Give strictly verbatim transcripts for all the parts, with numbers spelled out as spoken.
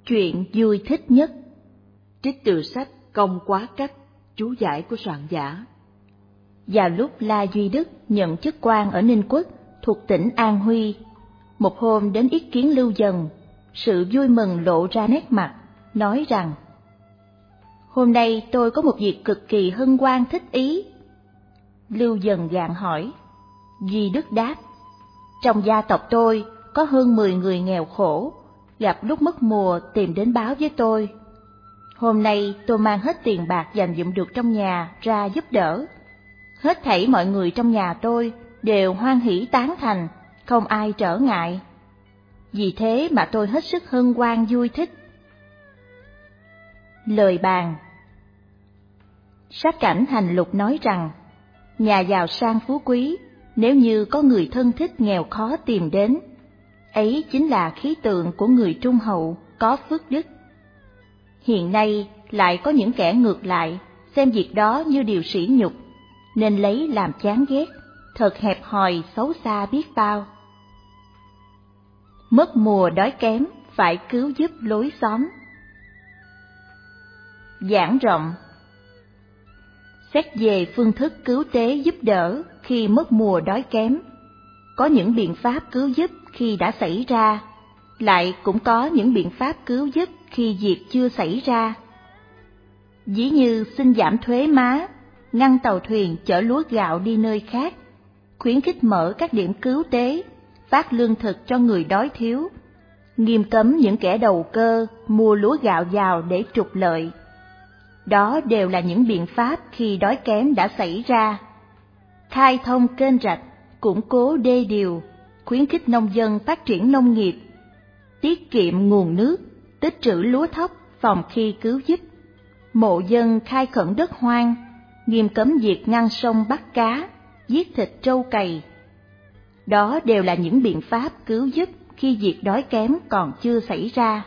Chuyện vui thích nhất. Trích từ sách Công Quá Cách, chú giải của soạn giả. Vào lúc La Duy Đức nhận chức quan ở Ninh Quốc thuộc tỉnh An Huy, một hôm đến yết kiến Lưu Dần, sự vui mừng lộ ra nét mặt, nói rằng: "Hôm nay tôi có một việc cực kỳ hân hoan thích ý." Lưu Dần gạn hỏi. Duy Đức đáp: "Trong gia tộc tôi có hơn mười người nghèo khổ, gặp lúc mất mùa tìm đến báo với tôi. Hôm nay tôi mang hết tiền bạc dành dụm được trong nhà ra giúp đỡ. Hết thảy mọi người trong nhà tôi đều hoan hỷ tán thành, không ai trở ngại. Vì thế mà tôi hết sức hân hoan vui thích." Lời bàn. Sát cảnh Hành Lục nói rằng, nhà giàu sang phú quý, nếu như có người thân thích nghèo khó tìm đến, ấy chính là khí tượng của người trung hậu, có phước đức. Hiện nay lại có những kẻ ngược lại, xem việc đó như điều sỉ nhục, nên lấy làm chán ghét, thật hẹp hòi xấu xa biết bao. Mất mùa đói kém, phải cứu giúp lối xóm. Giảng rộng. Xét về phương thức cứu tế giúp đỡ khi mất mùa đói kém, có những biện pháp cứu giúp khi đã xảy ra, lại cũng có những biện pháp cứu giúp khi việc chưa xảy ra. Ví như xin giảm thuế má, ngăn tàu thuyền chở lúa gạo đi nơi khác, khuyến khích mở các điểm cứu tế, phát lương thực cho người đói thiếu, nghiêm cấm những kẻ đầu cơ mua lúa gạo vào để trục lợi. Đó đều là những biện pháp khi đói kém đã xảy ra. Khai thông kênh rạch, củng cố đê điều, khuyến khích nông dân phát triển nông nghiệp, tiết kiệm nguồn nước, tích trữ lúa thóc phòng khi cứu giúp, mộ dân khai khẩn đất hoang, nghiêm cấm việc ngăn sông bắt cá, giết thịt trâu cày. Đó đều là những biện pháp cứu giúp khi việc đói kém còn chưa xảy ra.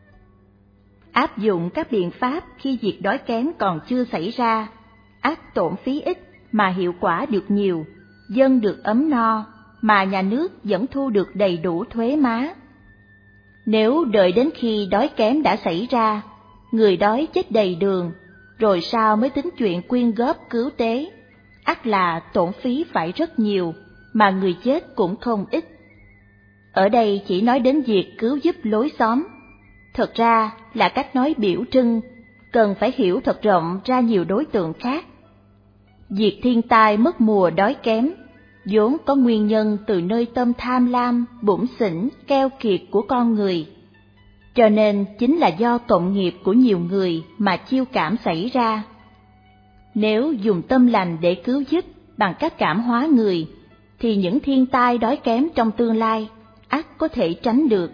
Áp dụng các biện pháp khi việc đói kém còn chưa xảy ra, ác tổn phí ít mà hiệu quả được nhiều, dân được ấm no mà nhà nước vẫn thu được đầy đủ thuế má. Nếu đợi đến khi đói kém đã xảy ra, người đói chết đầy đường, rồi sao mới tính chuyện quyên góp cứu tế, ắt là tổn phí phải rất nhiều, mà người chết cũng không ít. Ở đây chỉ nói đến việc cứu giúp lối xóm, thật ra là cách nói biểu trưng, cần phải hiểu thật rộng ra nhiều đối tượng khác. Việc thiên tai mất mùa đói kém, vốn có nguyên nhân từ nơi tâm tham lam, bủn xỉn, keo kiệt của con người. Cho nên chính là do cộng nghiệp của nhiều người mà chiêu cảm xảy ra. Nếu dùng tâm lành để cứu giúp bằng cách cảm hóa người, thì những thiên tai đói kém trong tương lai ắt có thể tránh được.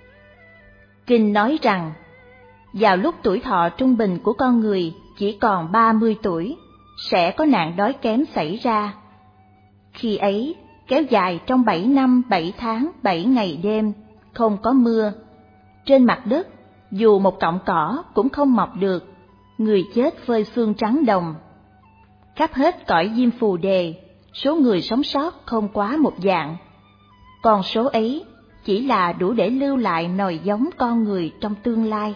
Kinh nói rằng, vào lúc tuổi thọ trung bình của con người chỉ còn ba mươi tuổi, sẽ có nạn đói kém xảy ra. Khi ấy, kéo dài trong bảy năm bảy tháng bảy ngày đêm, không có mưa. Trên mặt đất, dù một cọng cỏ cũng không mọc được, người chết phơi xương trắng đồng. Khắp hết cõi diêm phù đề, số người sống sót không quá một vạn. Con số ấy chỉ là đủ để lưu lại nòi giống con người trong tương lai.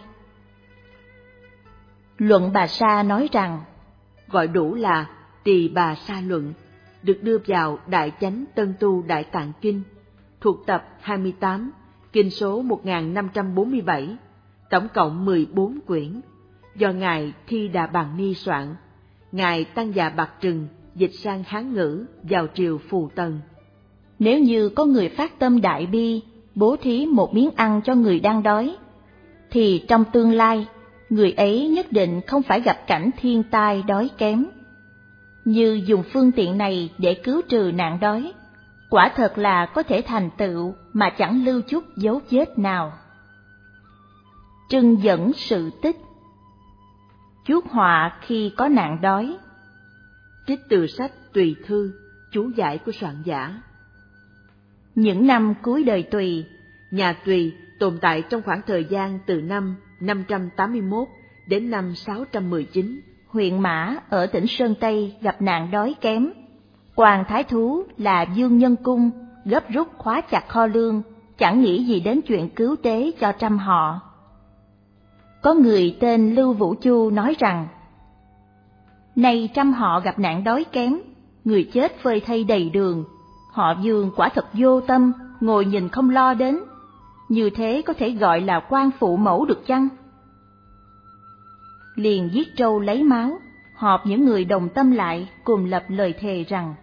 Luận Bà Sa nói rằng, gọi đủ là Tỳ Bà Sa Luận, được đưa vào Đại Chánh Tân Tu Đại Tạng Kinh, thuộc tập hai mươi tám, kinh số một nghìn năm trăm bốn mươi bảy, tổng cộng mười bốn quyển, do Ngài Thi Đà Bàn Ni soạn, Ngài Tăng Dạ Bạc Trừng dịch sang Hán ngữ vào triều Phù Tần. Nếu như có người phát tâm đại bi, bố thí một miếng ăn cho người đang đói, thì trong tương lai, người ấy nhất định không phải gặp cảnh thiên tai đói kém. Như dùng phương tiện này để cứu trừ nạn đói, quả thật là có thể thành tựu mà chẳng lưu chút dấu vết nào. Trưng dẫn sự tích. Chuốc họa khi có nạn đói. Trích từ sách Tùy Thư, chú giải của soạn giả. Những năm cuối đời Tùy, nhà Tùy tồn tại trong khoảng thời gian từ năm năm trăm tám mươi mốt đến năm sáu trăm mười chín. Huyện Mã ở tỉnh Sơn Tây gặp nạn đói kém. Quan thái thú là Dương Nhân Cung gấp rút khóa chặt kho lương, chẳng nghĩ gì đến chuyện cứu tế cho trăm họ. Có người tên Lưu Vũ Chu nói rằng: Nay trăm họ gặp nạn đói kém, người chết phơi thây đầy đường, họ Dương quả thật vô tâm, ngồi nhìn không lo đến. Như thế có thể gọi là quan phụ mẫu được chăng? Liền giết trâu lấy máu, họp những người đồng tâm lại cùng lập lời thề rằng: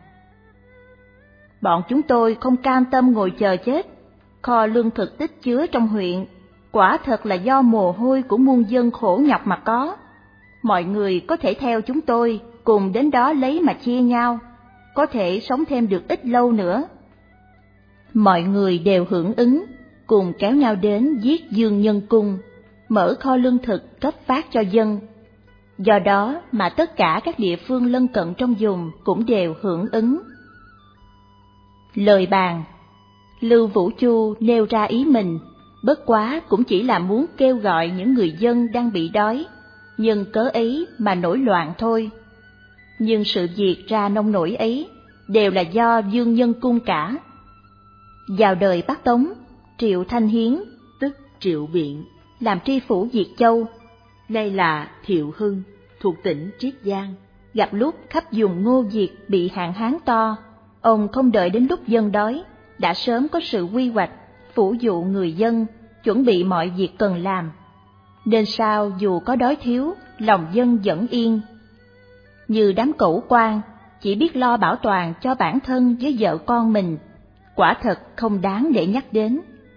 Bọn chúng tôi không cam tâm ngồi chờ chết, kho lương thực tích chứa trong huyện, quả thật là do mồ hôi của muôn dân khổ nhọc mà có. Mọi người có thể theo chúng tôi cùng đến đó lấy mà chia nhau, có thể sống thêm được ít lâu nữa. Mọi người đều hưởng ứng, cùng kéo nhau đến giết Dương Nhân Cung, mở kho lương thực cấp phát cho dân. Do đó mà tất cả các địa phương lân cận trong vùng cũng đều hưởng ứng. Lời bàn: Lưu Vũ Chu nêu ra ý mình, bất quá cũng chỉ là muốn kêu gọi những người dân đang bị đói, nhân cớ ấy mà nổi loạn thôi. Nhưng sự việc ra nông nổi ấy đều là do Dương Nhân Cung cả. Vào đời Bắc Tống, Triệu Thanh Hiến, tức Triệu Biện, làm tri phủ Diệt Châu, nay là Thiệu Hưng, thuộc tỉnh Triết Giang. Gặp lúc khắp vùng Ngô Diệt bị hạn hán to, ông không đợi đến lúc dân đói, đã sớm có sự quy hoạch, phủ dụ người dân, chuẩn bị mọi việc cần làm. Nên sao dù có đói thiếu, lòng dân vẫn yên. Như đám cẩu quan, chỉ biết lo bảo toàn cho bản thân với vợ con mình, quả thật không đáng để nhắc đến.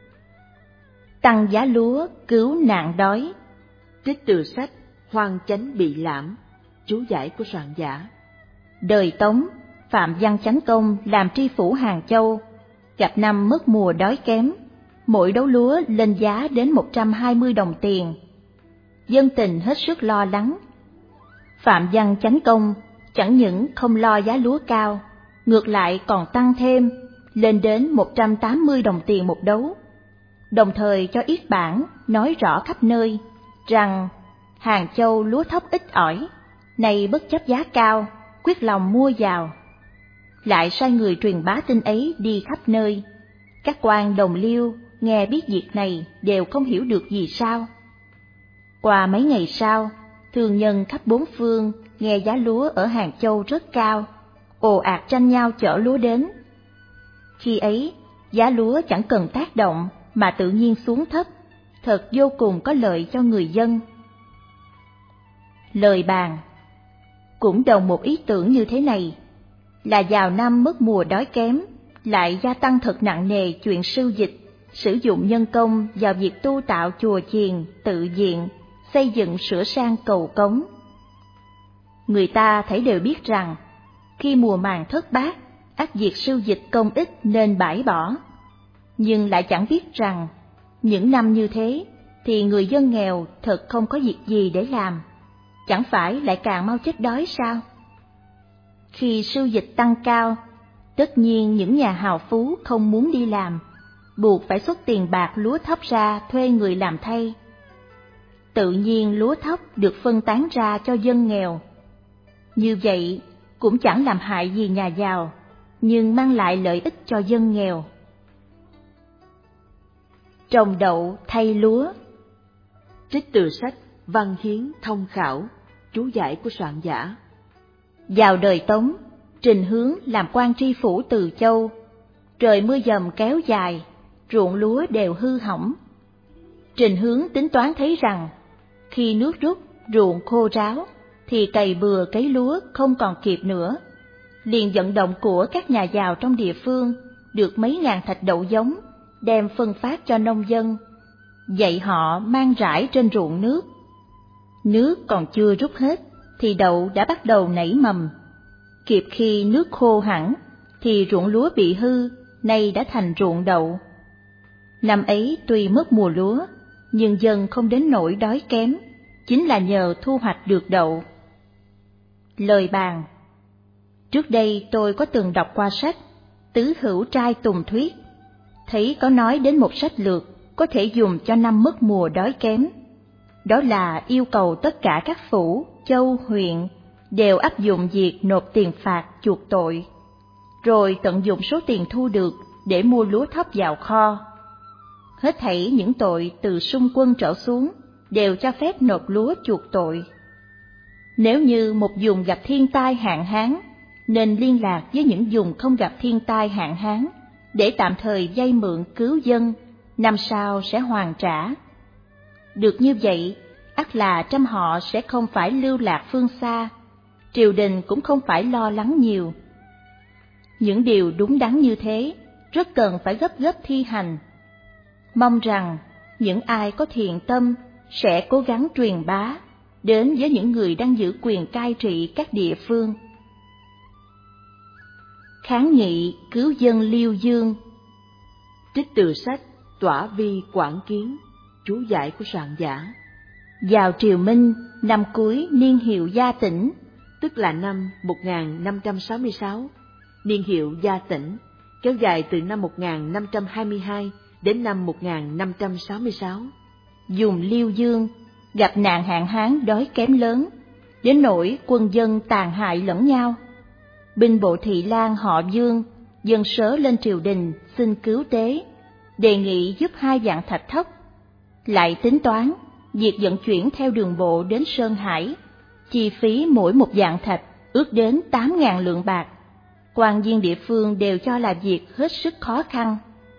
Tăng giá lúa cứu nạn đói. Trích từ sách Hoang Chánh Bị Lãm, chú giải của soạn giả. Đời Tống, Phạm Văn Chánh Công làm tri phủ Hàng Châu, gặp năm mất mùa đói kém, mỗi đấu lúa lên giá đến một trăm hai mươi đồng tiền. Dân tình hết sức lo lắng. Phạm Văn Chánh Công chẳng những không lo giá lúa cao, ngược lại còn tăng thêm, lên đến một trăm tám mươi đồng tiền một đấu. Đồng thời cho yết bản nói rõ khắp nơi rằng Hàng Châu lúa thóc ít ỏi, nay bất chấp giá cao, quyết lòng mua vào. Lại sai người truyền bá tin ấy đi khắp nơi. Các quan đồng liêu nghe biết việc này đều không hiểu được gì sao. Qua mấy ngày sau, thương nhân khắp bốn phương nghe giá lúa ở Hàng Châu rất cao, ồ ạt tranh nhau chở lúa đến. Khi ấy, giá lúa chẳng cần tác động mà tự nhiên xuống thấp, thật vô cùng có lợi cho người dân. Lời bàn: Cũng đồng một ý tưởng như thế này, là vào năm mất mùa đói kém, lại gia tăng thật nặng nề chuyện sưu dịch, sử dụng nhân công vào việc tu tạo chùa chiền, tự viện, xây dựng sửa sang cầu cống. Người ta thấy đều biết rằng, khi mùa màng thất bát, ắt việc sưu dịch công ích nên bãi bỏ. Nhưng lại chẳng biết rằng, những năm như thế, thì người dân nghèo thật không có việc gì để làm, chẳng phải lại càng mau chết đói sao? Khi sưu dịch tăng cao, tất nhiên những nhà hào phú không muốn đi làm, buộc phải xuất tiền bạc lúa thóc ra thuê người làm thay. Tự nhiên lúa thóc được phân tán ra cho dân nghèo. Như vậy cũng chẳng làm hại gì nhà giàu, nhưng mang lại lợi ích cho dân nghèo. Trồng đậu thay lúa. Trích từ sách Văn Hiến Thông Khảo, chú giải của soạn giả. Vào đời Tống, Trình Hướng làm quan tri phủ Từ Châu. Trời mưa dầm kéo dài, ruộng lúa đều hư hỏng. Trình Hướng tính toán thấy rằng, khi nước rút, ruộng khô ráo, thì cày bừa cấy lúa không còn kịp nữa. Liền vận động của các nhà giàu trong địa phương, được mấy ngàn thạch đậu giống, đem phân phát cho nông dân, dạy họ mang rải trên ruộng nước. Nước còn chưa rút hết, thì đậu đã bắt đầu nảy mầm. Kịp khi nước khô hẳn, thì ruộng lúa bị hư, nay đã thành ruộng đậu. Năm ấy tuy mất mùa lúa, nhưng dân không đến nỗi đói kém, chính là nhờ thu hoạch được đậu. Lời bàn: Trước đây tôi có từng đọc qua sách Tứ Hữu Trai Tùng Thuyết, thấy có nói đến một sách lược có thể dùng cho năm mất mùa đói kém. Đó là yêu cầu tất cả các phủ, châu, huyện đều áp dụng việc nộp tiền phạt chuộc tội, rồi tận dụng số tiền thu được để mua lúa thóc vào kho. Hết thảy những tội từ xung quân trở xuống đều cho phép nộp lúa chuộc tội. Nếu như một vùng gặp thiên tai hạn hán, nên liên lạc với những vùng không gặp thiên tai hạn hán để tạm thời vay mượn cứu dân, năm sau sẽ hoàn trả. Được như vậy, ắt là trăm họ sẽ không phải lưu lạc phương xa, triều đình cũng không phải lo lắng nhiều. Những điều đúng đắn như thế rất cần phải gấp gấp thi hành. Mong rằng những ai có thiện tâm sẽ cố gắng truyền bá đến với những người đang giữ quyền cai trị các địa phương. Kháng nghị cứu dân Liêu Dương. Trích từ sách Tỏa Vi Quảng Kiến, chú giải của soạn giả. Vào triều Minh, năm cuối niên hiệu Gia Tĩnh, tức là năm một nghìn năm trăm sáu mươi sáu, niên hiệu Gia Tĩnh kéo dài từ năm một nghìn năm trăm hai mươi hai đến năm một nghìn năm trăm sáu mươi sáu. Dùng Liêu Dương gặp nạn hạn hán đói kém lớn, đến nỗi quân dân tàn hại lẫn nhau. Binh bộ Thị Lang họ Dương dâng sớ lên triều đình xin cứu tế, đề nghị giúp hai vạn thạch thóc. Lại tính toán việc vận chuyển theo đường bộ đến Sơn Hải, chi phí mỗi một vạn thạch ước đến tám ngàn lượng bạc. Quan viên địa phương đều cho là việc hết sức khó khăn.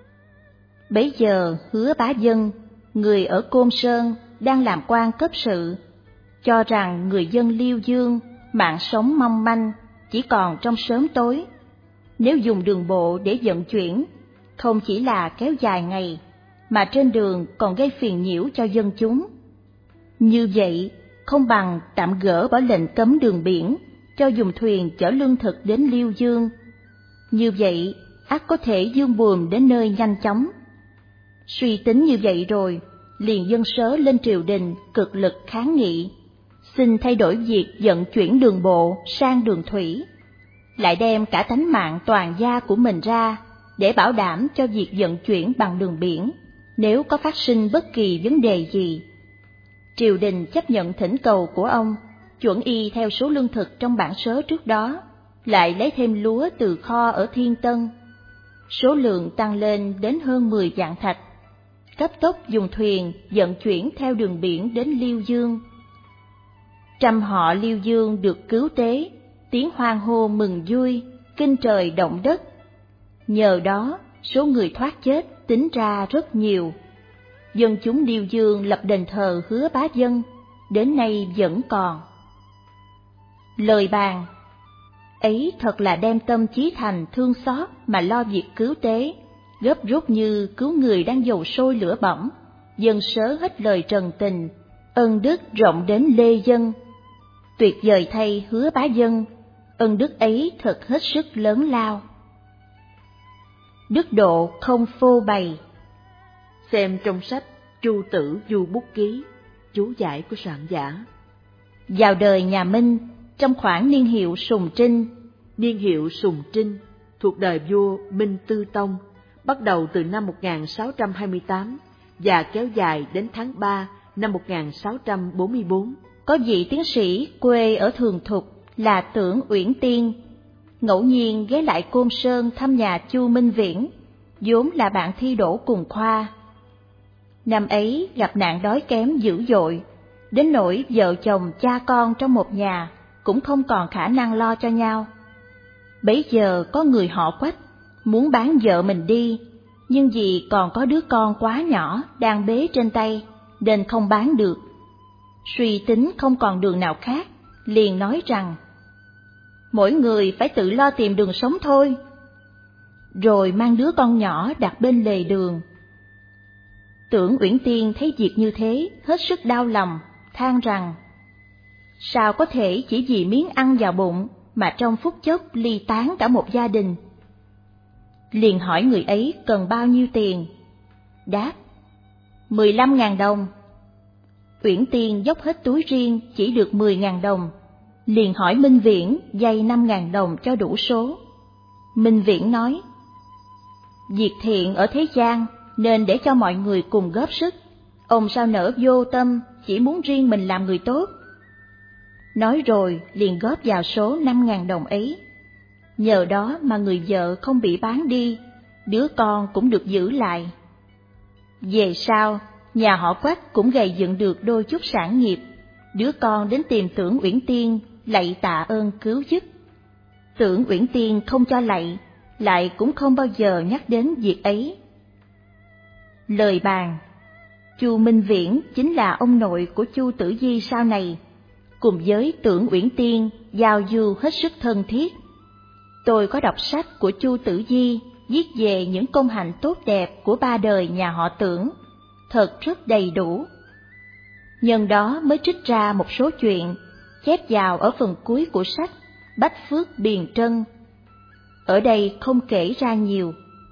Bấy giờ Hứa Bá Dân, người ở Côn Sơn, đang làm quan cấp sự, cho rằng người dân Liêu Dương mạng sống mong manh, chỉ còn trong sớm tối. Nếu dùng đường bộ để vận chuyển, không chỉ là kéo dài ngày, mà trên đường còn gây phiền nhiễu cho dân chúng. Như vậy, không bằng tạm gỡ bỏ lệnh cấm đường biển, cho dùng thuyền chở lương thực đến Liêu Dương. Như vậy, ắt có thể dương buồm đến nơi nhanh chóng. Suy tính như vậy rồi, liền dâng sớ lên triều đình cực lực kháng nghị, xin thay đổi việc vận chuyển đường bộ sang đường thủy, lại đem cả tánh mạng toàn gia của mình ra để bảo đảm cho việc vận chuyển bằng đường biển nếu có phát sinh bất kỳ vấn đề gì. Triều đình chấp nhận thỉnh cầu của ông, chuẩn y theo số lương thực trong bản sớ trước đó, lại lấy thêm lúa từ kho ở Thiên Tân. Số lượng tăng lên đến hơn mười vạn thạch, cấp tốc dùng thuyền vận chuyển theo đường biển đến Liêu Dương. Trăm họ Liêu Dương được cứu tế, tiếng hoan hô mừng vui, kinh trời động đất. Nhờ đó, số người thoát chết tính ra rất nhiều. Dân chúng Liêu Dương lập đền thờ Hứa Bá Dân, đến nay vẫn còn. Lời bàn ấy thật là đem tâm chí thành thương xót mà lo việc cứu tế, gấp rút như cứu người đang dầu sôi lửa bỏng, dâng sớ hết lời trần tình, ân đức rộng đến lê dân. Tuyệt vời thay Hứa Bá Dân, ân đức ấy thật hết sức lớn lao. Đức độ không phô bày. Xem trong sách Chu Tử Du Bút Ký, chú giải của soạn giả. Vào đời nhà Minh, trong khoảng niên hiệu Sùng Trinh, niên hiệu Sùng Trinh thuộc đời vua Minh Tư Tông, bắt đầu từ năm một nghìn sáu trăm hai mươi tám và kéo dài đến tháng ba năm một nghìn sáu trăm bốn mươi bốn. Có vị tiến sĩ quê ở Thường Thục là Tưởng Uyển Tiên, ngẫu nhiên ghé lại Côn Sơn thăm nhà Chu Minh Viễn, vốn là bạn thi đỗ cùng khoa. Năm ấy gặp nạn đói kém dữ dội, đến nỗi vợ chồng cha con trong một nhà cũng không còn khả năng lo cho nhau. Bấy giờ có người họ Quách muốn bán vợ mình đi, nhưng vì còn có đứa con quá nhỏ đang bế trên tay nên không bán được. Suy tính không còn đường nào khác, liền nói rằng mỗi người phải tự lo tìm đường sống thôi, rồi mang đứa con nhỏ đặt bên lề đường. Tưởng Uyển Tiên thấy việc như thế hết sức đau lòng, than rằng sao có thể chỉ vì miếng ăn vào bụng mà trong phút chốc ly tán cả một gia đình. Liền hỏi người ấy cần bao nhiêu tiền. Đáp, mười lăm ngàn đồng. Uyển Tiên dốc hết túi riêng chỉ được mười ngàn đồng, liền hỏi Minh Viễn vay năm ngàn đồng cho đủ số. Minh Viễn nói, việc thiện ở thế gian nên để cho mọi người cùng góp sức, ông sao nỡ vô tâm chỉ muốn riêng mình làm người tốt. Nói rồi liền góp vào số năm ngàn đồng ấy. Nhờ đó mà người vợ không bị bán đi, đứa con cũng được giữ lại. Về sau, nhà họ Quách cũng gầy dựng được đôi chút sản nghiệp. Đứa con đến tìm Tưởng Uyển Tiên lạy tạ ơn cứu giúp. Tưởng Uyển Tiên không cho lạy, lại cũng không bao giờ nhắc đến việc ấy. Lời bàn: Chu Minh Viễn chính là ông nội của Chu Tử Di sau này, cùng với Tưởng Uyển Tiên giao du hết sức thân thiết. Tôi có đọc sách của Chu Tử Di viết về những công hạnh tốt đẹp của ba đời nhà họ Tưởng, thật rất đầy đủ. Nhân đó mới trích ra một số chuyện, chép vào ở phần cuối của sách Bách Phước Biền Trân. Ở đây không kể ra nhiều.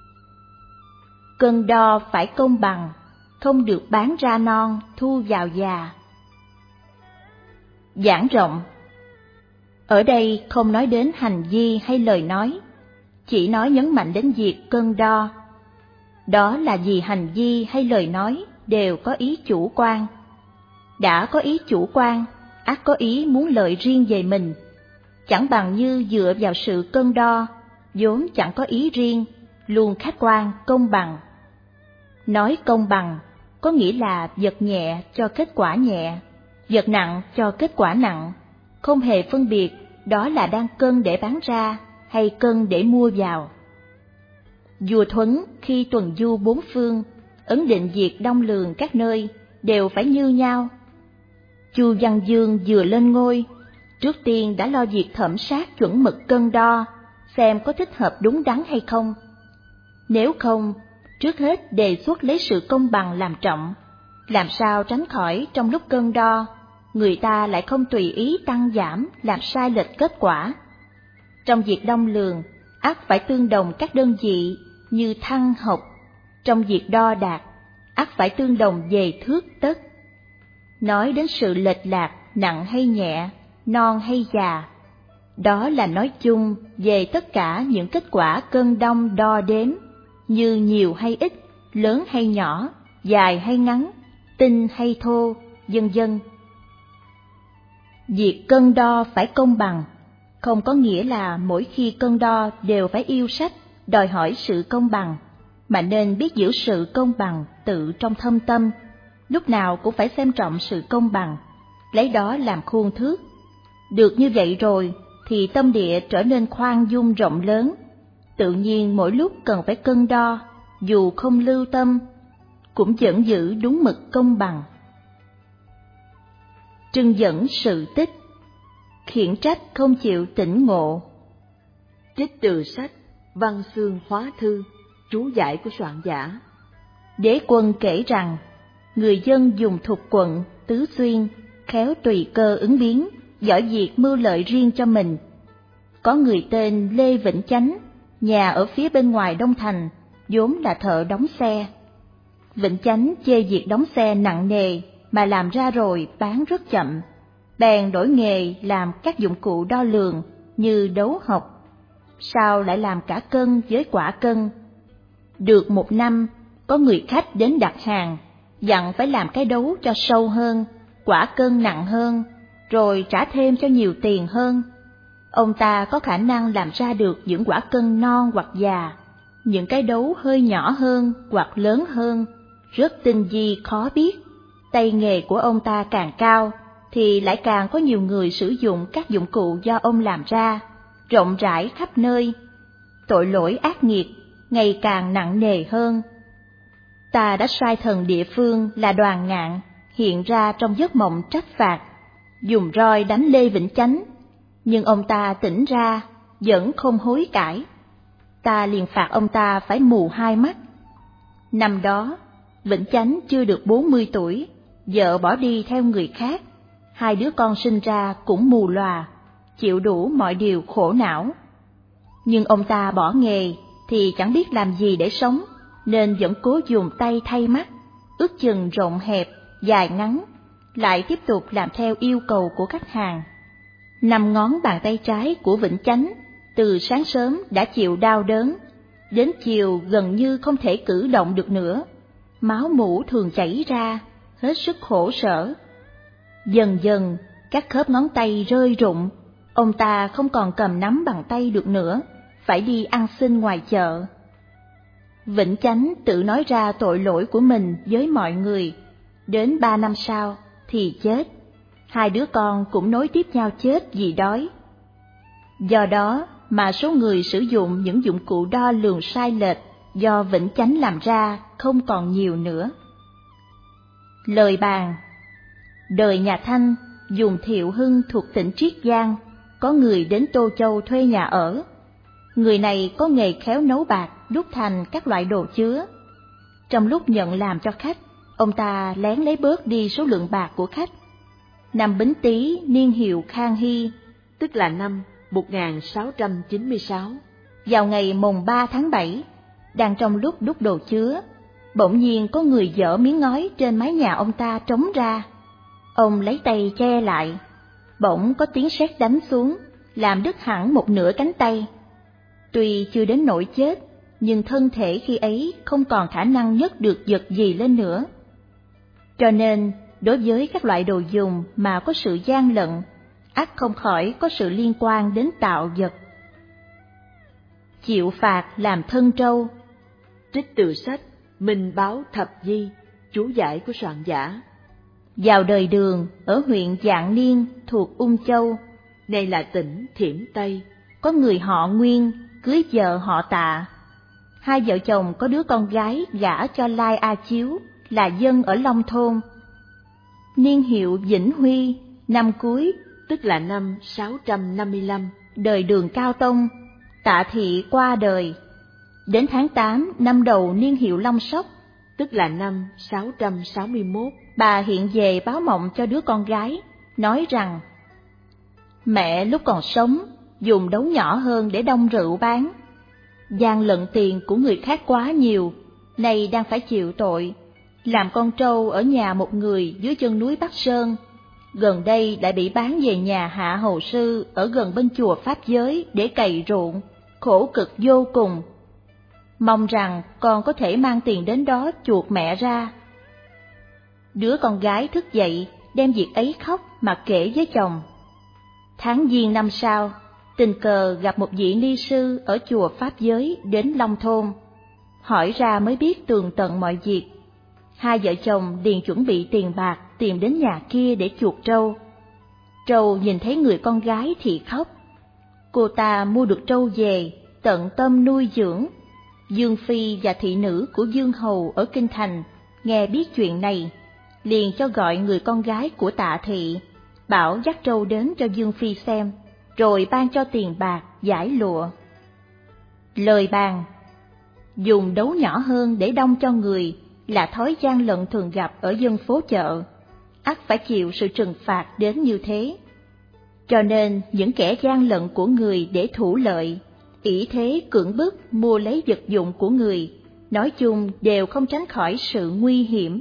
Cân đo phải công bằng, không được bán ra non thu vào già. Giảng rộng: ở đây không nói đến hành vi hay lời nói, chỉ nói nhấn mạnh đến việc cân đo. Đó là vì hành vi hay lời nói đều có ý chủ quan. Đã có ý chủ quan, ắt có ý muốn lợi riêng về mình, chẳng bằng như dựa vào sự cân đo, vốn chẳng có ý riêng, luôn khách quan, công bằng. Nói công bằng có nghĩa là vật nhẹ cho kết quả nhẹ, vật nặng cho kết quả nặng, không hề phân biệt đó là đang cân để bán ra hay cân để mua vào. Vua Thuấn khi tuần du bốn phương, ấn định việc đong lường các nơi đều phải như nhau. Chu Văn Dương vừa lên ngôi, trước tiên đã lo việc thẩm sát chuẩn mực cân đo, xem có thích hợp đúng đắn hay không. Nếu không, trước hết đề xuất lấy sự công bằng làm trọng, làm sao tránh khỏi trong lúc cân đo, người ta lại không tùy ý tăng giảm làm sai lệch kết quả. Trong việc đong lường, ắt phải tương đồng các đơn vị như thăng học, trong việc đo đạc, ắt phải tương đồng về thước tấc. Nói đến sự lệch lạc, nặng hay nhẹ, non hay già, đó là nói chung về tất cả những kết quả cân đong đo đếm, như nhiều hay ít, lớn hay nhỏ, dài hay ngắn, tinh hay thô, vân vân. Việc cân đo phải công bằng, không có nghĩa là mỗi khi cân đo đều phải yêu sách, đòi hỏi sự công bằng, mà nên biết giữ sự công bằng tự trong thâm tâm, lúc nào cũng phải xem trọng sự công bằng, lấy đó làm khuôn thước. Được như vậy rồi thì tâm địa trở nên khoan dung rộng lớn, tự nhiên mỗi lúc cần phải cân đo, dù không lưu tâm, cũng vẫn giữ đúng mực công bằng. Trưng dẫn sự tích, khiển trách không chịu tỉnh ngộ. Trích từ sách Văn Xương Hóa Thư, chú giải của soạn giả. Đế quân kể rằng, người dân dùng thục quận, tứ xuyên, khéo tùy cơ ứng biến, giỏi việc mưu lợi riêng cho mình. Có người tên Lê Vĩnh Chánh, nhà ở phía bên ngoài Đông Thành, vốn là thợ đóng xe. Vĩnh Chánh chê việc đóng xe nặng nề, mà làm ra rồi bán rất chậm, bèn đổi nghề làm các dụng cụ đo lường như đấu học, sau lại làm cả cân với quả cân. Được một năm, có người khách đến đặt hàng, dặn phải làm cái đấu cho sâu hơn, quả cân nặng hơn, rồi trả thêm cho nhiều tiền hơn. Ông ta có khả năng làm ra được những quả cân non hoặc già, những cái đấu hơi nhỏ hơn hoặc lớn hơn, rất tinh vi khó biết. Tay nghề của ông ta càng cao, thì lại càng có nhiều người sử dụng các dụng cụ do ông làm ra, rộng rãi khắp nơi. Tội lỗi ác nghiệt ngày càng nặng nề hơn. Ta đã sai thần địa phương là Đoàn Ngạn hiện ra trong giấc mộng trách phạt, dùng roi đánh Lê Vĩnh Chánh, nhưng ông ta tỉnh ra vẫn không hối cải. Ta liền phạt ông ta phải mù hai mắt. Năm đó, Vĩnh Chánh chưa được bốn mươi tuổi, vợ bỏ đi theo người khác, hai đứa con sinh ra cũng mù lòa, chịu đủ mọi điều khổ não. Nhưng ông ta bỏ nghề thì chẳng biết làm gì để sống, nên vẫn cố dùng tay thay mắt, ước chừng rộng hẹp, dài ngắn, lại tiếp tục làm theo yêu cầu của khách hàng. Năm ngón bàn tay trái của Vĩnh Chánh từ sáng sớm đã chịu đau đớn, đến chiều gần như không thể cử động được nữa, máu mủ thường chảy ra, hết sức khổ sở. Dần dần, các khớp ngón tay rơi rụng, ông ta không còn cầm nắm bằng tay được nữa, phải đi ăn xin ngoài chợ. Vĩnh Chánh tự nói ra tội lỗi của mình với mọi người, Đến ba năm sau thì chết, hai đứa con cũng nối tiếp nhau chết vì đói. Do đó mà số người sử dụng những dụng cụ đo lường sai lệch do Vĩnh Chánh làm ra không còn nhiều nữa. Lời bàn. Đời nhà Thanh, vùng Thiệu Hưng thuộc tỉnh Triết Giang, có người đến Tô Châu thuê nhà ở. Người này có nghề khéo nấu bạc, đúc thành các loại đồ chứa. Trong lúc nhận làm cho khách, ông ta lén lấy bớt đi số lượng bạc của khách. Năm Bính Tý, niên hiệu Khang Hy, tức là năm một nghìn sáu trăm chín mươi sáu. Vào ngày mùng ba tháng bảy, đang trong lúc đúc đồ chứa, bỗng nhiên có người dỡ miếng ngói trên mái nhà ông ta trống ra. Ông lấy tay che lại, bỗng có tiếng sét đánh xuống, làm đứt hẳn một nửa cánh tay. Tuy chưa đến nỗi chết, nhưng thân thể khi ấy không còn khả năng nhấc được vật gì lên nữa. Cho nên, đối với các loại đồ dùng mà có sự gian lận, ắt không khỏi có sự liên quan đến tạo vật. Chịu phạt làm thân trâu. Trích từ sách Minh Báo Thập Di, chú giải của soạn giả. Vào đời Đường, ở huyện Dạng Niên thuộc Ung Châu, nay là tỉnh Thiểm Tây, có người họ Nguyên cưới vợ họ Tạ. Hai vợ chồng có đứa con gái gả cho Lai A Chiếu, là dân ở Long Thôn. Niên hiệu Vĩnh Huy, năm cuối, tức là năm sáu trăm năm mươi lăm, đời Đường Cao Tông, Tạ Thị qua đời. Đến tháng tám năm đầu niên hiệu Long Sóc, tức là năm sáu trăm sáu mươi mốt, bà hiện về báo mộng cho đứa con gái, nói rằng: Mẹ lúc còn sống dùng đấu nhỏ hơn để đong rượu bán, gian lận tiền của người khác quá nhiều, nay đang phải chịu tội, làm con trâu ở nhà một người dưới chân núi Bắc Sơn, gần đây lại bị bán về nhà Hạ Hầu Sư ở gần bên chùa Pháp Giới để cày ruộng, khổ cực vô cùng. Mong rằng con có thể mang tiền đến đó chuộc mẹ ra. Đứa con gái thức dậy, đem việc ấy khóc mà kể với chồng. Tháng Giêng năm sau, tình cờ gặp một vị ni sư ở chùa Pháp Giới đến Long Thôn. Hỏi ra mới biết tường tận mọi việc. Hai vợ chồng liền chuẩn bị tiền bạc tìm đến nhà kia để chuộc trâu. Trâu nhìn thấy người con gái thì khóc. Cô ta mua được trâu về, tận tâm nuôi dưỡng. Dương Phi và thị nữ của Dương Hầu ở Kinh Thành nghe biết chuyện này, liền cho gọi người con gái của Tạ Thị, bảo dắt trâu đến cho Dương Phi xem, rồi ban cho tiền bạc, giải lụa. Lời bàn. Dùng đấu nhỏ hơn để đong cho người là thói gian lận thường gặp ở dân phố chợ, ắt phải chịu sự trừng phạt đến như thế. Cho nên những kẻ gian lận của người để thủ lợi, ỷ thế cưỡng bức mua lấy vật dụng của người, nói chung đều không tránh khỏi sự nguy hiểm.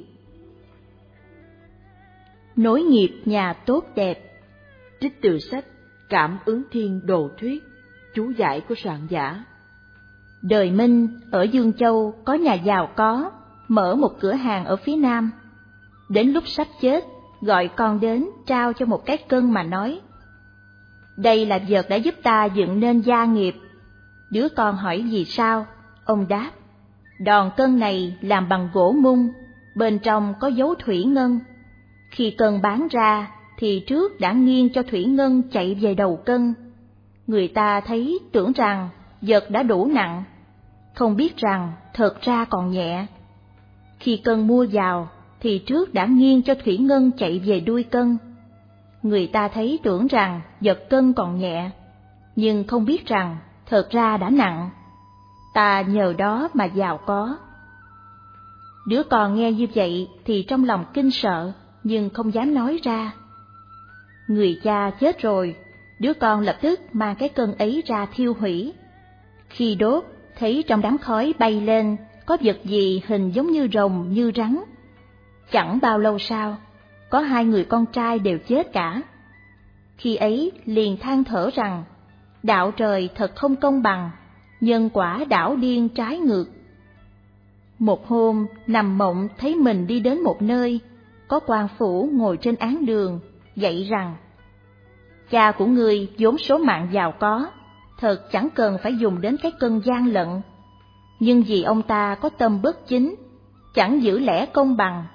Nối nghiệp nhà tốt đẹp. Trích từ sách Cảm ứng Thiên Đồ Thuyết, chú giải của soạn giả. Đời Minh ở Dương Châu có nhà giàu có, mở một cửa hàng ở phía Nam. Đến lúc sắp chết, gọi con đến trao cho một cái cân mà nói: Đây là vật đã giúp ta dựng nên gia nghiệp. Đứa con hỏi vì sao, ông đáp: Đòn cân này làm bằng gỗ mung, bên trong có dấu thủy ngân. Khi cân bán ra thì trước đã nghiêng cho thủy ngân chạy về đầu cân. Người ta thấy tưởng rằng vật đã đủ nặng, không biết rằng thật ra còn nhẹ. Khi cân mua vào thì trước đã nghiêng cho thủy ngân chạy về đuôi cân. Người ta thấy tưởng rằng vật cân còn nhẹ, nhưng không biết rằng thật ra đã nặng. Ta nhờ đó mà giàu có. Đứa con nghe như vậy thì trong lòng kinh sợ, nhưng không dám nói ra. Người cha chết rồi, đứa con lập tức mang cái cân ấy ra thiêu hủy. Khi đốt, thấy trong đám khói bay lên có vật gì hình giống như rồng như rắn. Chẳng bao lâu sau, có hai người con trai đều chết cả. Khi ấy liền than thở rằng đạo trời thật không công bằng, nhân quả đảo điên trái ngược. Một hôm nằm mộng thấy mình đi đến một nơi, có quan phủ ngồi trên án đường, dạy rằng: Cha của ngươi vốn số mạng giàu có, thật chẳng cần phải dùng đến cái cân gian lận. Nhưng vì ông ta có tâm bất chính, chẳng giữ lẽ công bằng,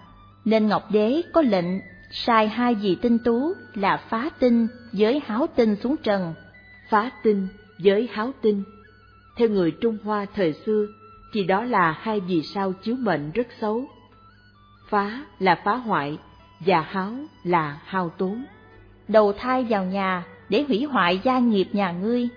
nên Ngọc Đế có lệnh sai hai vị tinh tú là Phá Tinh với Háo Tinh xuống trần. Phá Tinh với Háo Tinh, theo người Trung Hoa thời xưa thì đó là hai vì sao chiếu mệnh rất xấu. Phá là phá hoại và háo là hao tốn. Đầu thai vào nhà để hủy hoại gia nghiệp nhà ngươi.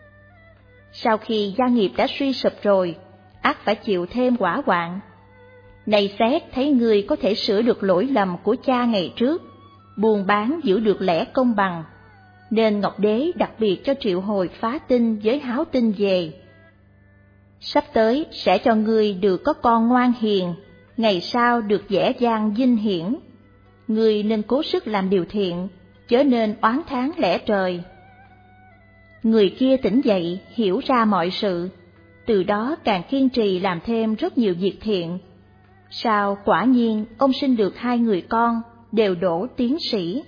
Sau khi gia nghiệp đã suy sụp rồi, ắt phải chịu thêm quả hoạn. Này xét thấy ngươi có thể sửa được lỗi lầm của cha ngày trước, buôn bán giữ được lẽ công bằng, nên Ngọc Đế đặc biệt cho triệu hồi Phá Tinh với Háo Tinh về. Sắp tới sẽ cho ngươi được có con ngoan hiền, ngày sau được dễ dàng vinh hiển. Ngươi nên cố sức làm điều thiện, chớ nên oán thán lẽ trời. Người kia tỉnh dậy, hiểu ra mọi sự, từ đó càng kiên trì làm thêm rất nhiều việc thiện. Sau quả nhiên ông sinh được hai người con, đều đỗ tiến sĩ.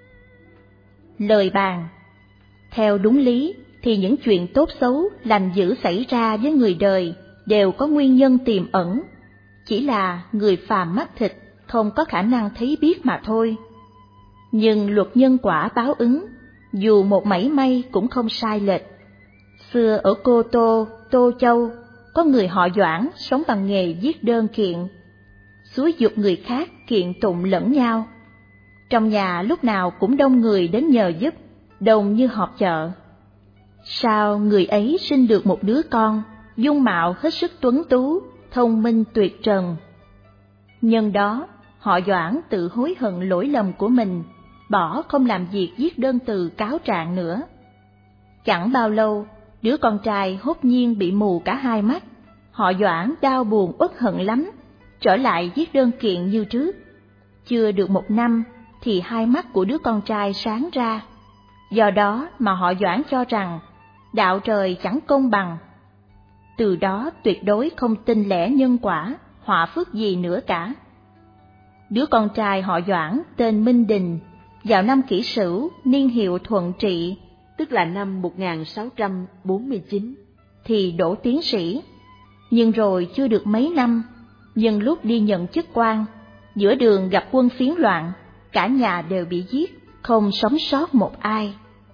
Lời bàn. Theo đúng lý thì những chuyện tốt xấu, lành dữ xảy ra với người đời đều có nguyên nhân tiềm ẩn, chỉ là người phàm mắt thịt không có khả năng thấy biết mà thôi. Nhưng luật nhân quả báo ứng, dù một mảy may cũng không sai lệch. Xưa ở Cô Tô, Tô Châu, có người họ Doãn sống bằng nghề viết đơn kiện, xúi giục người khác kiện tụng lẫn nhau. Trong nhà lúc nào cũng đông người đến nhờ giúp, đông như họp chợ. Sao người ấy sinh được một đứa con, dung mạo hết sức tuấn tú, thông minh tuyệt trần. Nhân đó, họ Doãn tự hối hận lỗi lầm của mình, bỏ không làm việc viết đơn từ cáo trạng nữa. Chẳng bao lâu, đứa con trai hốt nhiên bị mù cả hai mắt. Họ Doãn đau buồn uất hận lắm, trở lại viết đơn kiện như trước. Chưa được một năm thì hai mắt của đứa con trai sáng ra. Do đó mà họ Doãn cho rằng đạo trời chẳng công bằng. Từ đó tuyệt đối không tin lẽ nhân quả, họa phước gì nữa cả. Đứa con trai họ Doãn tên Minh Đình, vào năm Kỷ Sửu, niên hiệu Thuận Trị, tức là năm một nghìn sáu trăm bốn mươi chín, thì đỗ tiến sĩ. Nhưng rồi chưa được mấy năm, nhân lúc đi nhận chức quan, giữa đường gặp quân phiến loạn, cả nhà đều bị giết, không sống sót một ai.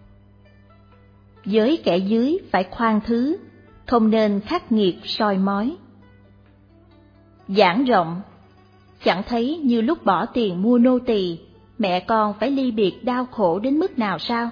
Với kẻ dưới phải khoan thứ, không nên khắc nghiệt soi mói. Giảng rộng, chẳng thấy như lúc bỏ tiền mua nô tỳ, mẹ con phải ly biệt đau khổ đến mức nào sao?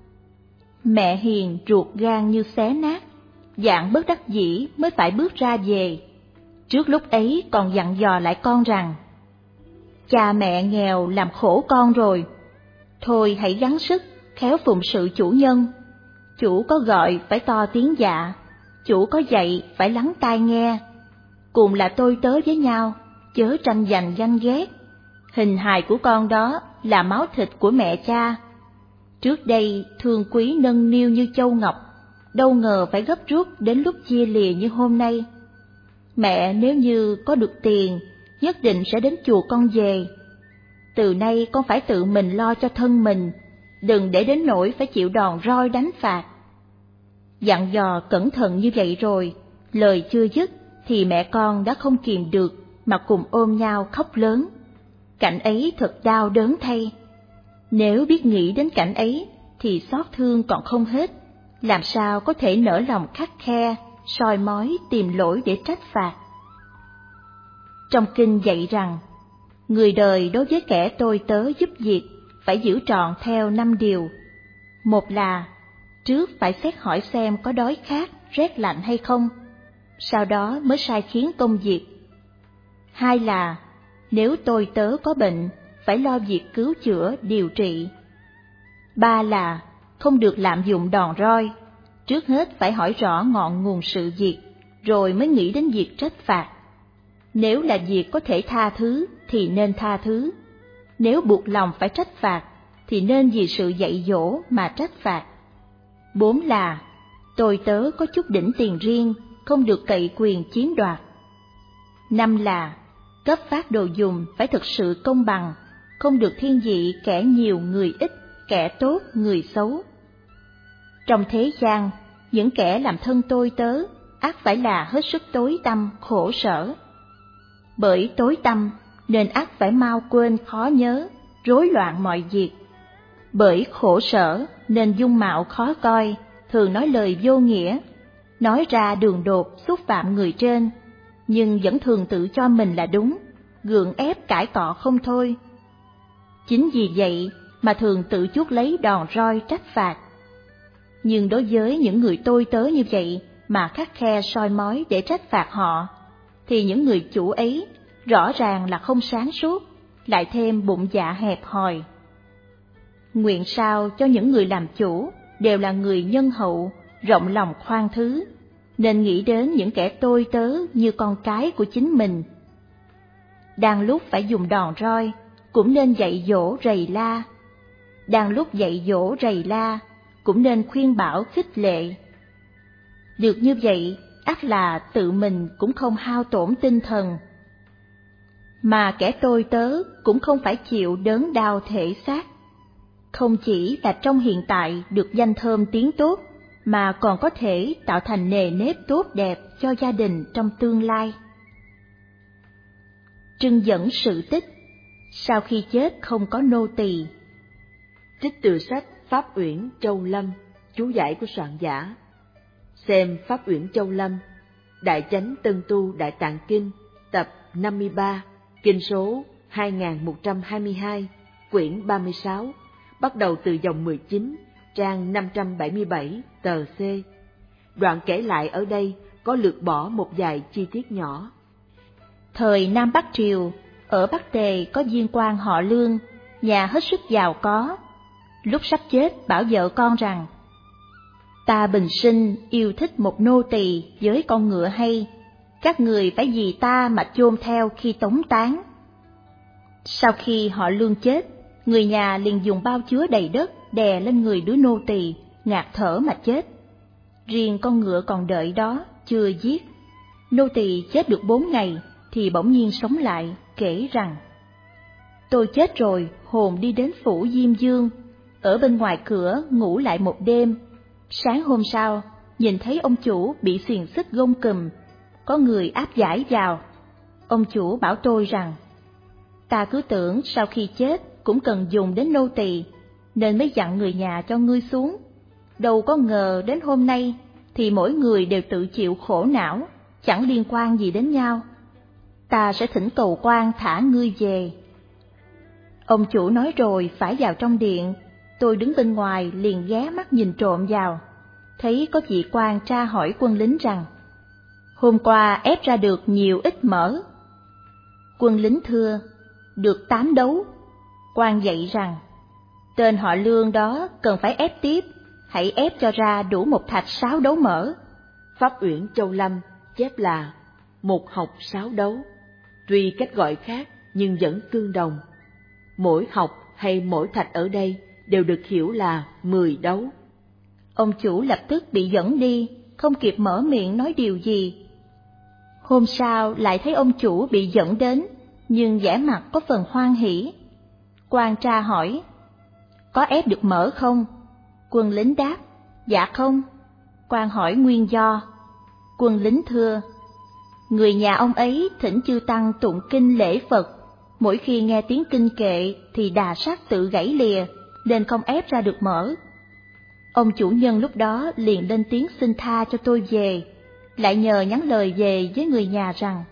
Mẹ hiền ruột gan như xé nát, dạng bất đắc dĩ mới phải bước ra về. Trước lúc ấy còn dặn dò lại con rằng, cha mẹ nghèo làm khổ con rồi, thôi hãy gắng sức, khéo phụng sự chủ nhân. Chủ có gọi phải to tiếng dạ, chủ có dạy phải lắng tai nghe. Cùng là tôi tớ với nhau, chớ tranh giành ganh ghét. Hình hài của con đó là máu thịt của mẹ cha. Trước đây thương quý nâng niu như châu ngọc, đâu ngờ phải gấp rút đến lúc chia lìa như hôm nay. Mẹ nếu như có được tiền, nhất định sẽ đến chùa con về. Từ nay con phải tự mình lo cho thân mình, đừng để đến nỗi phải chịu đòn roi đánh phạt. Dặn dò cẩn thận như vậy rồi, lời chưa dứt thì mẹ con đã không kìm được mà cùng ôm nhau khóc lớn. Cảnh ấy thật đau đớn thay. Nếu biết nghĩ đến cảnh ấy thì xót thương còn không hết, làm sao có thể nỡ lòng khắt khe, soi mói tìm lỗi để trách phạt. Trong kinh dạy rằng, người đời đối với kẻ tôi tớ giúp việc phải giữ trọn theo năm điều. Một là, trước phải xét hỏi xem có đói khát, rét lạnh hay không, sau đó mới sai khiến công việc. Hai là, nếu tôi tớ có bệnh, phải lo việc cứu chữa, điều trị. Ba là, không được lạm dụng đòn roi, trước hết phải hỏi rõ ngọn nguồn sự việc, rồi mới nghĩ đến việc trách phạt. Nếu là việc có thể tha thứ thì nên tha thứ, nếu buộc lòng phải trách phạt thì nên vì sự dạy dỗ mà trách phạt. Bốn là, tôi tớ có chút đỉnh tiền riêng, không được cậy quyền chiếm đoạt. Năm là, cấp phát đồ dùng phải thực sự công bằng, không được thiên vị kẻ nhiều người ít, kẻ tốt người xấu. Trong thế gian, những kẻ làm thân tôi tớ ắt phải là hết sức tối tăm khổ sở. Bởi tối tăm nên ắt phải mau quên khó nhớ, rối loạn mọi việc. Bởi khổ sở nên dung mạo khó coi, thường nói lời vô nghĩa, nói ra đường đột xúc phạm người trên, nhưng vẫn thường tự cho mình là đúng, gượng ép cãi cọ không thôi. Chính vì vậy mà thường tự chuốc lấy đòn roi trách phạt. Nhưng đối với những người tôi tớ như vậy mà khắt khe soi mói để trách phạt họ, thì những người chủ ấy rõ ràng là không sáng suốt, lại thêm bụng dạ hẹp hòi. Nguyện sao cho những người làm chủ đều là người nhân hậu, rộng lòng khoan thứ, nên nghĩ đến những kẻ tôi tớ như con cái của chính mình. Đang lúc phải dùng đòn roi, cũng nên dạy dỗ rầy la. Đang lúc dạy dỗ rầy la, cũng nên khuyên bảo khích lệ. Được như vậy, ắt là tự mình cũng không hao tổn tinh thần. Mà kẻ tôi tớ cũng không phải chịu đớn đau thể xác. Không chỉ là trong hiện tại được danh thơm tiếng tốt, mà còn có thể tạo thành nề nếp tốt đẹp cho gia đình trong tương lai. Trưng dẫn sự tích, sau khi chết không có nô tỳ. Trích từ sách Pháp Uyển Châu Lâm, chú giải của soạn giả. Xem Pháp Uyển Châu Lâm, Đại Chánh Tân Tu Đại Tạng Kinh, tập năm mươi ba, kinh số hai nghìn một trăm hai mươi hai, quyển ba mươi sáu, bắt đầu từ dòng mười chín, trang năm trăm bảy mươi bảy, tờ C. Đoạn kể lại ở đây có lược bỏ một vài chi tiết nhỏ. Thời Nam Bắc Triều, ở Bắc Tề có viên quan họ Lương, nhà hết sức giàu có. Lúc sắp chết bảo vợ con rằng: ta bình sinh yêu thích một nô tỳ với con ngựa hay, các người phải vì ta mà chôn theo khi tống táng. Sau khi họ Lương chết, người nhà liền dùng bao chứa đầy đất đè lên người đứa nô tỳ, ngạt thở mà chết. Riêng con ngựa còn đợi đó, chưa giết. Nô tỳ chết được bốn ngày thì bỗng nhiên sống lại, kể rằng: tôi chết rồi, hồn đi đến phủ Diêm Dương, ở bên ngoài cửa ngủ lại một đêm. Sáng hôm sau, nhìn thấy ông chủ bị xiềng xích gông cùm, có người áp giải vào. Ông chủ bảo tôi rằng: ta cứ tưởng sau khi chết cũng cần dùng đến nô tỳ, nên mới dặn người nhà cho ngươi xuống. Đâu có ngờ đến hôm nay thì mỗi người đều tự chịu khổ não, chẳng liên quan gì đến nhau. Ta sẽ thỉnh cầu quan thả ngươi về. Ông chủ nói rồi phải vào trong điện. Tôi đứng bên ngoài liền ghé mắt nhìn trộm vào, thấy có vị quan tra hỏi quân lính rằng: hôm qua ép ra được nhiều ít mỡ? Quân lính thưa: được tám đấu. Quan dạy rằng: tên họ Lương đó cần phải ép tiếp, hãy ép cho ra đủ một thạch sáu đấu mỡ. Pháp Uyển Châu Lâm chép là một học sáu đấu, tuy cách gọi khác nhưng vẫn tương đồng. Mỗi học hay mỗi thạch ở đây đều được hiểu là mười đấu. Ông chủ lập tức bị dẫn đi, không kịp mở miệng nói điều gì. Hôm sau lại thấy ông chủ bị dẫn đến, nhưng vẻ mặt có phần hoan hỉ. Quan tra hỏi: có ép được mỡ không? Quân lính đáp: dạ không. Quan hỏi nguyên do. Quân lính thưa: người nhà ông ấy thỉnh chư tăng tụng kinh lễ Phật, mỗi khi nghe tiếng kinh kệ thì đà sát tự gãy lìa, nên không ép ra được mỡ. Ông chủ nhân lúc đó liền lên tiếng xin tha cho tôi về, lại nhờ nhắn lời về với người nhà rằng: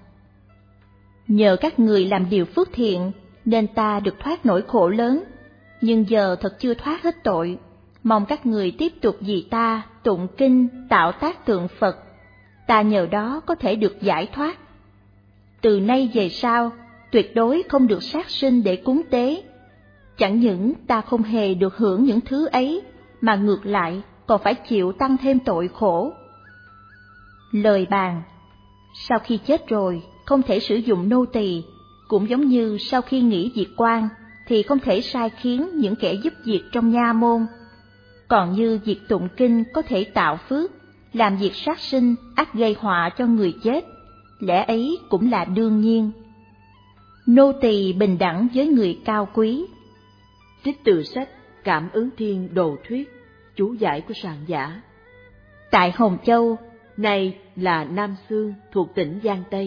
nhờ các người làm điều phước thiện nên ta được thoát nỗi khổ lớn, nhưng giờ thật chưa thoát hết tội, mong các người tiếp tục vì ta tụng kinh tạo tác tượng Phật, ta nhờ đó có thể được giải thoát. Từ nay về sau tuyệt đối không được sát sinh để cúng tế. Chẳng những ta không hề được hưởng những thứ ấy, mà ngược lại còn phải chịu tăng thêm tội khổ. Lời bàn: sau khi chết rồi không thể sử dụng nô tỳ, cũng giống như sau khi nghỉ việc quan thì không thể sai khiến những kẻ giúp việc trong nha môn. Còn như việc tụng kinh có thể tạo phước, làm việc sát sinh ắt gây họa cho người chết, lẽ ấy cũng là đương nhiên. Nô tỳ bình đẳng với người cao quý. Trích từ sách Cảm ứng Thiên Đồ Thuyết, chú giải của soạn giả. Tại Hồng Châu, này là Nam Xương thuộc tỉnh Giang Tây,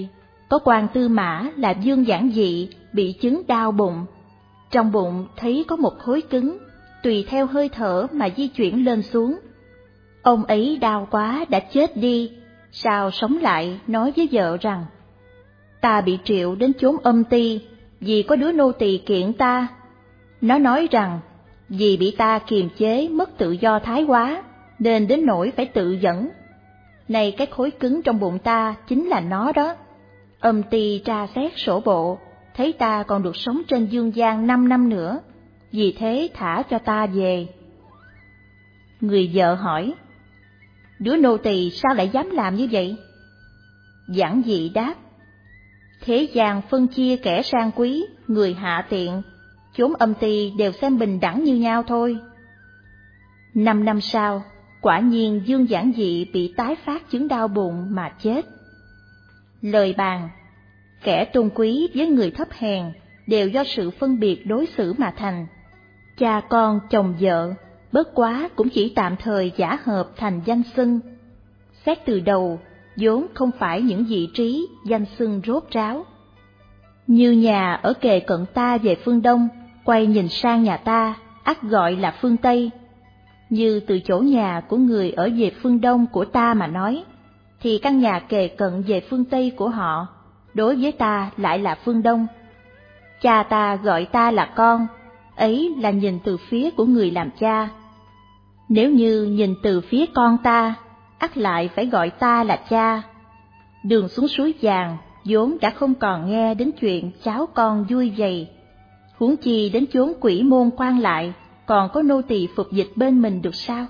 có quan tư mã là Dương Giản Dị bị chứng đau bụng. Trong bụng thấy có một khối cứng, tùy theo hơi thở mà di chuyển lên xuống. Ông ấy đau quá đã chết đi, sao sống lại nói với vợ rằng: ta bị triệu đến chốn âm ty vì có đứa nô tỳ kiện ta. Nó nói rằng vì bị ta kiềm chế mất tự do thái quá nên đến nỗi phải tự dẫn. Này cái khối cứng trong bụng ta chính là nó đó. Âm ty tra xét sổ bộ, thấy ta còn được sống trên dương gian năm năm nữa, vì thế thả cho ta về. Người vợ hỏi: đứa nô tỳ sao lại dám làm như vậy? Giản Dị đáp: thế gian phân chia kẻ sang quý, người hạ tiện, chốn âm ty đều xem bình đẳng như nhau thôi. Năm năm sau, quả nhiên Dương Giản Dị bị tái phát chứng đau bụng mà chết. Lời bàn: kẻ tôn quý với người thấp hèn đều do sự phân biệt đối xử mà thành. Cha con chồng vợ bất quá cũng chỉ tạm thời giả hợp thành danh xưng. Xét từ đầu, vốn không phải những vị trí danh xưng rốt ráo. Như nhà ở kề cận ta về phương Đông, quay nhìn sang nhà ta, ắt gọi là phương Tây. Như từ chỗ nhà của người ở về phương Đông của ta mà nói, thì căn nhà kề cận về phương Tây của họ, đối với ta lại là phương Đông. Cha ta gọi ta là con, ấy là nhìn từ phía của người làm cha. Nếu như nhìn từ phía con ta, ắt lại phải gọi ta là cha. Đường xuống suối vàng vốn đã không còn nghe đến chuyện cháu con vui vầy, huống chi đến chốn quỷ môn quan lại còn có nô tỳ phục dịch bên mình được sao?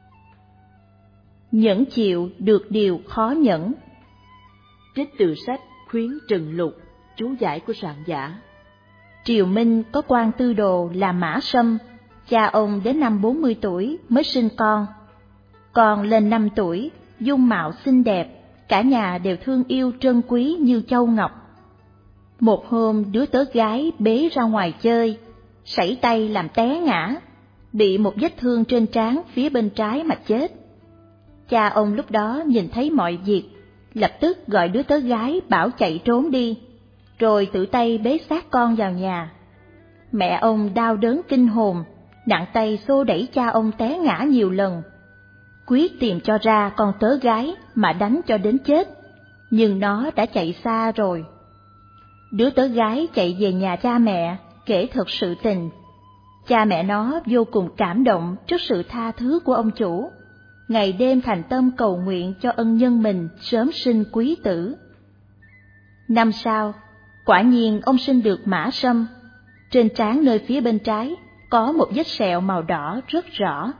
Nhẫn chịu được điều khó nhẫn. Trích từ sách Khuyến Trừng Lục, chú giải của soạn giả. Triều Minh có quan tư đồ là Mã Sâm, cha ông đến năm bốn mươi tuổi mới sinh con. Con lên năm tuổi, dung mạo xinh đẹp, cả nhà đều thương yêu trân quý như châu ngọc. Một hôm đứa tớ gái bế ra ngoài chơi, sảy tay làm té ngã, bị một vết thương trên trán phía bên trái mà chết. Cha ông lúc đó nhìn thấy mọi việc, lập tức gọi đứa tớ gái bảo chạy trốn đi, rồi tự tay bế xác con vào nhà. Mẹ ông đau đớn kinh hồn, nặng tay xô đẩy cha ông té ngã nhiều lần, quyết tìm cho ra con tớ gái mà đánh cho đến chết, nhưng nó đã chạy xa rồi. Đứa tớ gái chạy về nhà cha mẹ, kể thật sự tình. Cha mẹ nó vô cùng cảm động trước sự tha thứ của ông chủ, ngày đêm thành tâm cầu nguyện cho ân nhân mình sớm sinh quý tử. Năm sau, quả nhiên ông sinh được Mã Sâm. Trên trán nơi phía bên trái có một vết sẹo màu đỏ rất rõ.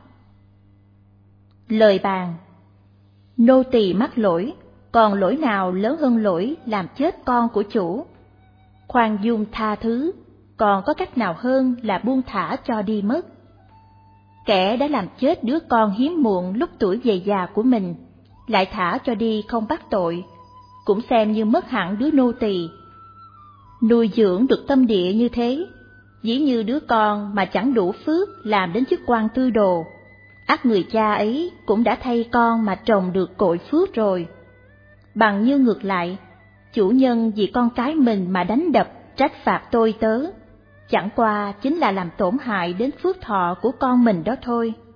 Lời bàn: nô tỳ mắc lỗi, còn lỗi nào lớn hơn lỗi làm chết con của chủ? Khoan dung tha thứ, còn có cách nào hơn là buông thả cho đi mất? Kẻ đã làm chết đứa con hiếm muộn lúc tuổi về già của mình, lại thả cho đi không bắt tội, cũng xem như mất hẳn đứa nô tỳ. Nuôi dưỡng được tâm địa như thế, dĩ như đứa con mà chẳng đủ phước làm đến chức quan tư đồ, ắt người cha ấy cũng đã thay con mà trồng được cội phước rồi. Bằng như ngược lại, chủ nhân vì con cái mình mà đánh đập, trách phạt tôi tớ, chẳng qua chính là làm tổn hại đến phước thọ của con mình đó thôi.